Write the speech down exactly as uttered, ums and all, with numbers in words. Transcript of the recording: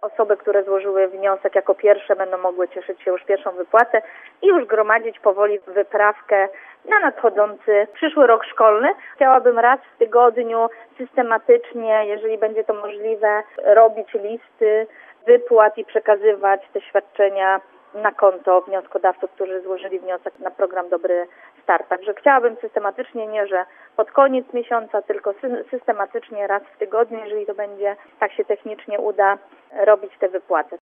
osoby, które złożyły wniosek jako pierwsze, będą mogły cieszyć się już pierwszą wypłatę i już gromadzić powoli wyprawkę na nadchodzący przyszły rok szkolny. Chciałabym raz w tygodniu systematycznie, jeżeli będzie to możliwe, robić listy wypłat i przekazywać te świadczenia na konto wnioskodawców, którzy złożyli wniosek na program Dobry Start. Także chciałabym systematycznie, nie że pod koniec miesiąca, tylko sy- systematycznie raz w tygodniu, jeżeli to będzie, tak się technicznie uda, robić te wypłaty.